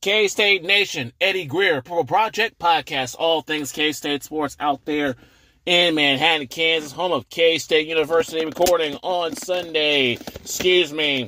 K-State Nation, Eddie Greer, Purple Project Podcast, all things K-State sports out there in Manhattan, Kansas, home of K-State University, recording on Sunday, June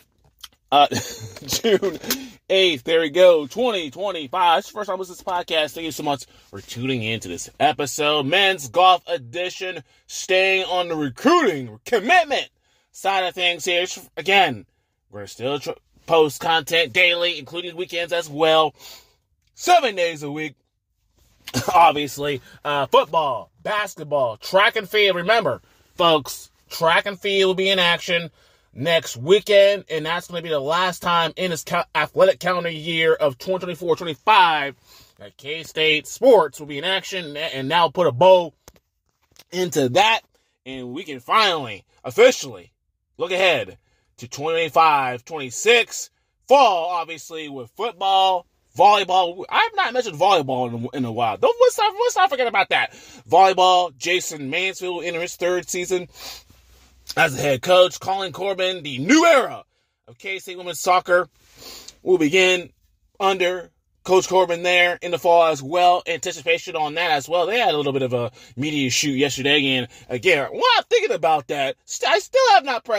8th, there we go, 2025. It's the first time with this podcast. Thank you so much for tuning in to this episode. Men's Golf Edition, staying on the recruiting commitment side of things here. Again, we're still post content daily, including weekends as well. 7 days a week. Obviously, football, basketball, track and field. Remember, folks, track and field will be in action next weekend, and that's going to be the last time in this athletic calendar year of 2024-25 that K-State sports will be in action, and now put a bow into that, and we can finally, officially, look ahead to 25-26, fall, obviously, with football, volleyball. I've not mentioned volleyball in a while. Let's not forget about that. Volleyball, Jason Mansfield will enter his third season as the head coach. Colin Corbin, the new era of K-State women's soccer, will begin under Coach Corbin there in the fall as well. Anticipation on that as well. They had a little bit of a media shoot yesterday, and again, while I'm thinking about that, I still have not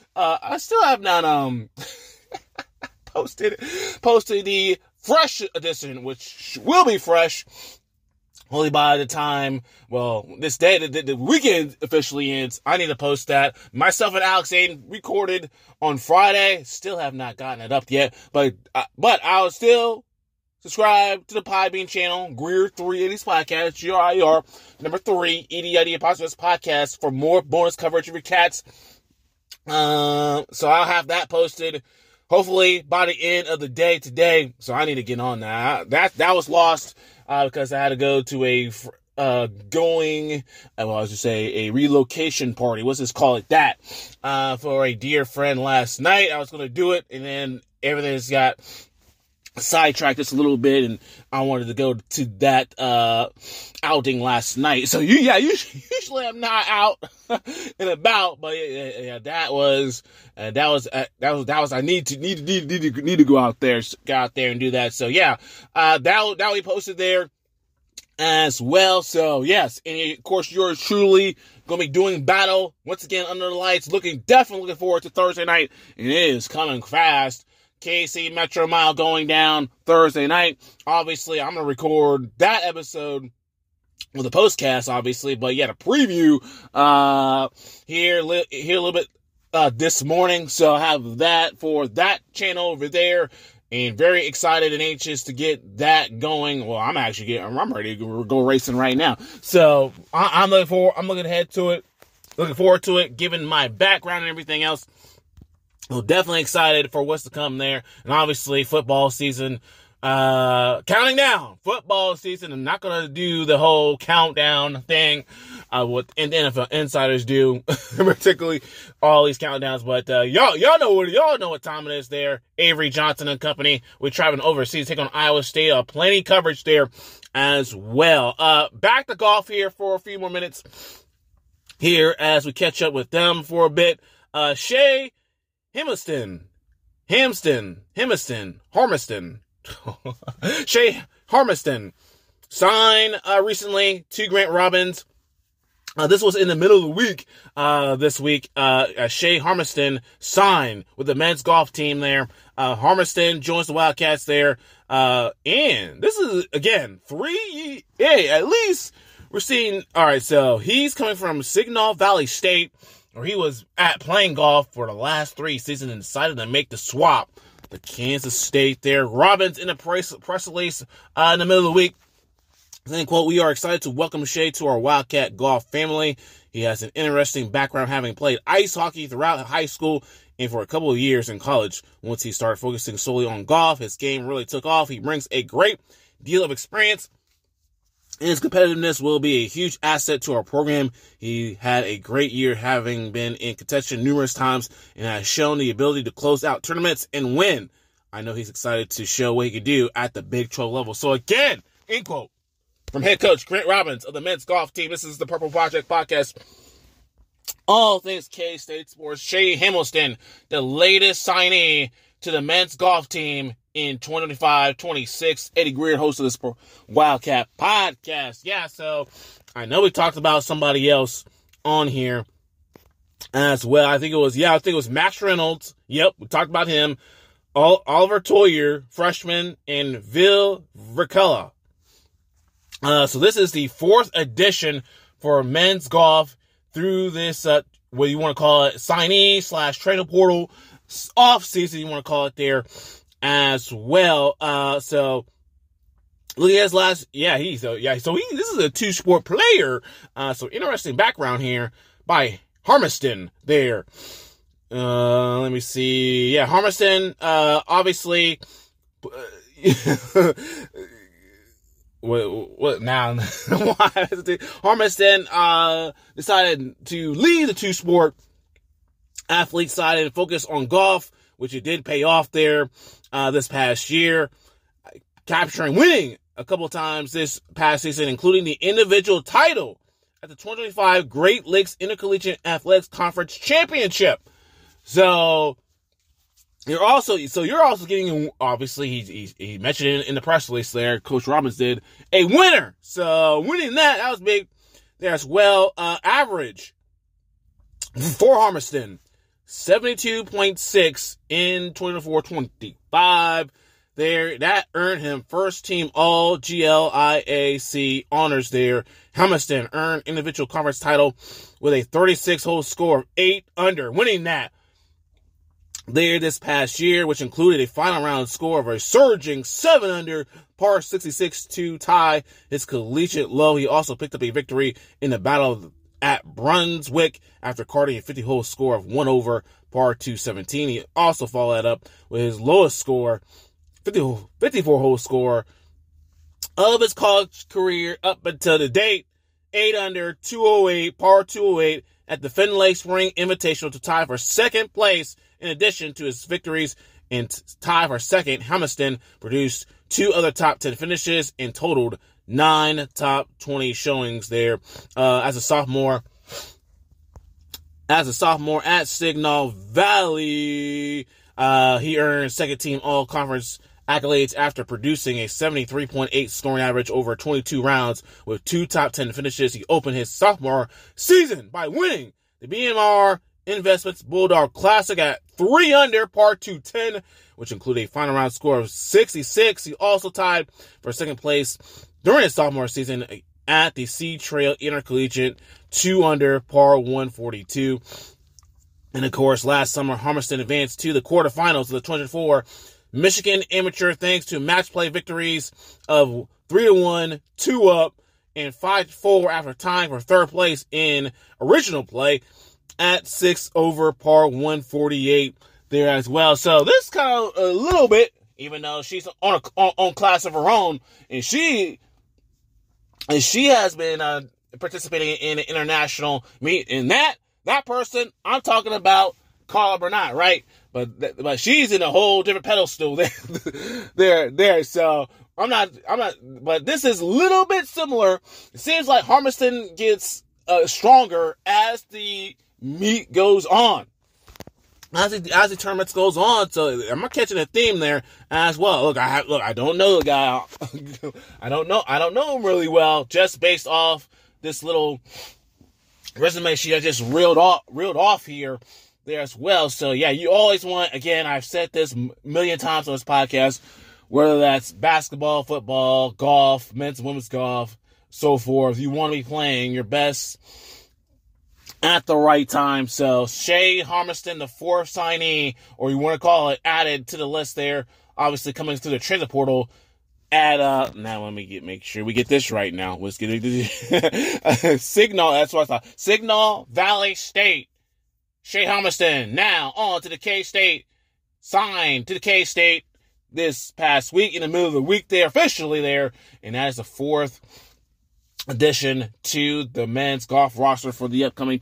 posted the fresh edition, which will be fresh only by the time, this day, the weekend officially ends. I need to post that. Myself and Alex Aiden recorded on Friday. Still have not gotten it up yet, but I'll still subscribe to the Podbean channel, Greer 380s Podcast, GRIR, number 3, EDID Podcast for more bonus coverage of your cats. So I'll have that posted hopefully by the end of the day today. So I need to get on that. That was lost because I had to go to a relocation party. Let's just call it that. For a dear friend last night. I was going to do it, and then everything's got sidetracked just a little bit, and I wanted to go to that outing last night. So usually I'm not out and about, but that was I need to go out there and do that. So that we posted there as well. So yes, and of course yours truly gonna be doing battle once again under the lights. Definitely looking forward to Thursday night. It is coming fast. KC Metro Mile going down Thursday night. Obviously, I'm going to record that episode with a postcast, obviously, but the preview here a little bit this morning. So I have that for that channel over there, and very excited and anxious to get that going. Well, I'm ready to go racing right now. So I'm looking forward to it, given my background and everything else. Well, definitely excited for what's to come there. And obviously, football season, counting down. Football season. I'm not going to do the whole countdown thing, what NFL insiders do, particularly all these countdowns. But, y'all know what time it is there. Avery Johnson and company. We're traveling overseas, take on Iowa State. Plenty coverage there as well. Back to golf here for a few more minutes here as we catch up with them for a bit. Shea Harmison. Shea Harmison signed recently to Grant Robbins. This was in the middle of the week this week. Shea Harmison signed with the men's golf team there. Harmison joins the Wildcats there. And this is, again, at least we're seeing, all right, so he's coming from Signal Valley State, where he was playing golf for the last 3 seasons and decided to make the swap to Kansas State there. Robbins in a press release in the middle of the week, saying, quote, "We are excited to welcome Shea to our Wildcat golf family. He has an interesting background, having played ice hockey throughout high school and for a couple of years in college. Once he started focusing solely on golf, his game really took off. He brings a great deal of experience, and his competitiveness will be a huge asset to our program. He had a great year, having been in contention numerous times, and has shown the ability to close out tournaments and win. I know he's excited to show what he can do at the Big 12 level." So again, end quote, from head coach Grant Robbins of the men's golf team. This is the Purple Project Podcast. All things K-State sports. Shea Harmison, the latest signee to the men's golf team, in 2025-26. Eddie Greer, host of this Wildcat podcast. Yeah, so I know we talked about somebody else on here as well. I think it was Max Reynolds. Yep, we talked about him. Oliver Toyer, freshman, and Vil Vricella. So this is the 4th edition for men's golf through this, what you want to call it, signee/trainer portal off season, you want to call it there as well. So look at his last, this is a 2-sport player. So interesting background here by Harmiston there. Let me see. Yeah, Harmiston, obviously, what now? Harmiston, decided to leave the 2-sport athlete side and focus on golf, which it did pay off there, this past year, winning a couple of times this past season, including the individual title at the 2025 Great Lakes Intercollegiate Athletics Conference Championship. So you're also getting, obviously he mentioned it in the press release there, Coach Robbins did, a winner. So winning that was big there as well. Average for Harmiston, 72.6 in 24-25. There, that earned him first team all GLIAC honors there. Harmiston earned individual conference title with a 36-hole score of 8 under, winning that there this past year, which included a final round score of a surging 7 under, par 66 to tie his collegiate low. He also picked up a victory in the battle at Brunswick after carding a 50-hole score of 1 over, par 217. He also followed that up with his lowest score, 54-hole score of his college career up until the date, 8 under, 208, par 208 at the Findlay Spring Invitational to tie for second place. In addition to his victories and tie for second, Harmiston produced 2 other top 10 finishes and totaled 9 top 20 showings there. As a sophomore at Signal Valley, he earned second team all-conference accolades after producing a 73.8 scoring average over 22 rounds with 2 top 10 finishes. He opened his sophomore season by winning the BMR Investments Bulldog Classic at 3 under, par 210, which included a final round score of 66. He also tied for second place during his sophomore season at the Sea Trail Intercollegiate, 2 under, par 142. And of course, last summer, Harmiston advanced to the quarterfinals of the 2024 Michigan Amateur thanks to match play victories of 3-1, 2-up, and 5-4 after tying for third place in original play at 6 over, par 148 there as well. So this kind of a little bit, even though she's on class of her own, and she has been participating in an international meet. And that person, I'm talking about Carla Bernat, right? But she's in a whole different pedestal there. So I'm not, but this is a little bit similar. It seems like Harmiston gets stronger as the meet goes on, as the tournament goes on. So I'm catching a theme there as well. Look, I don't know the guy. I don't know him really well, just based off this little resume she has just reeled off here there as well. So yeah, you always want, again, I've said this a million times on this podcast, whether that's basketball, football, golf, men's and women's golf, so forth, you want to be playing your best at the right time. So Shay Harmiston, the 4th signee, or you want to call it, added to the list there, obviously coming through the transfer portal at now let me make sure we get this right now. Let's get it. Signal, that's what I thought. Signal Valley State. Shay Harmiston now on to the K-State, signed to the K-State this past week, in the middle of the week there, officially there, and that is the 4th addition to the men's golf roster for the upcoming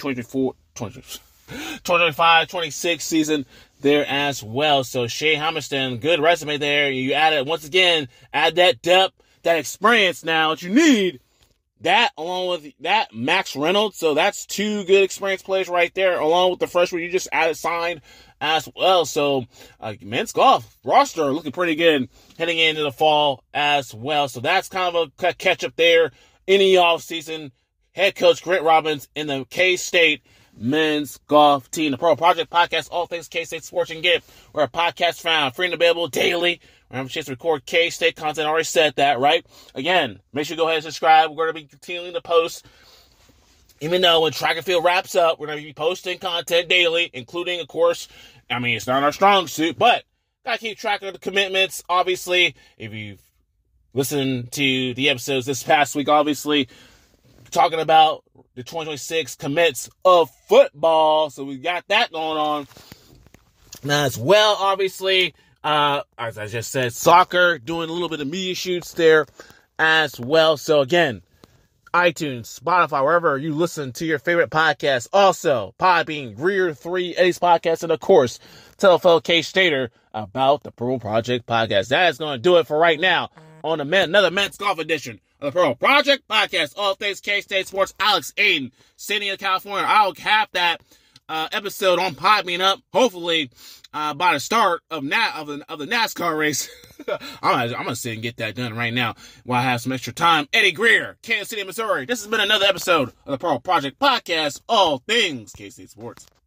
2025-26 season there as well. So Shay Harmiston, good resume there. You add that depth, that experience now that you need. That, along with that, Max Reynolds. So that's 2 good experience players right there, along with the freshman you just signed as well. So, men's golf roster looking pretty good heading into the fall as well. So that's kind of a catch up there in the offseason. Head coach Grant Robbins in the K-State men's golf team. The Pro Project Podcast, all things K-State sports and get. Where a podcast found free and available daily. We have a chance to record K-State content. I already said that, right? Again, make sure you go ahead and subscribe. We're going to be continuing to post. Even though when track and field wraps up, we're going to be posting content daily, including, of course, it's not our strong suit, but got to keep track of the commitments. Obviously, if you've listened to the episodes this past week, obviously, talking about the 2026 commits of football. So we got that going on now as well, obviously. As I just said, soccer, doing a little bit of media shoots there as well. So again, iTunes, Spotify, wherever you listen to your favorite podcast. Also, Podbean, Greer 3, Eddie's podcast, and of course, tell a fellow K-Stater about the Pro Project Podcast. That is going to do it for right now on another men's golf edition of the Pro Project Podcast. All things K-State sports. Alex Aiden, San Diego, California. I'll have that episode on Podbean up, hopefully, by the start of the NASCAR race. I'm going to sit and get that done right now while I have some extra time. Eddie Greer, Kansas City, Missouri. This has been another episode of the Pro Project Podcast, all things K-State sports.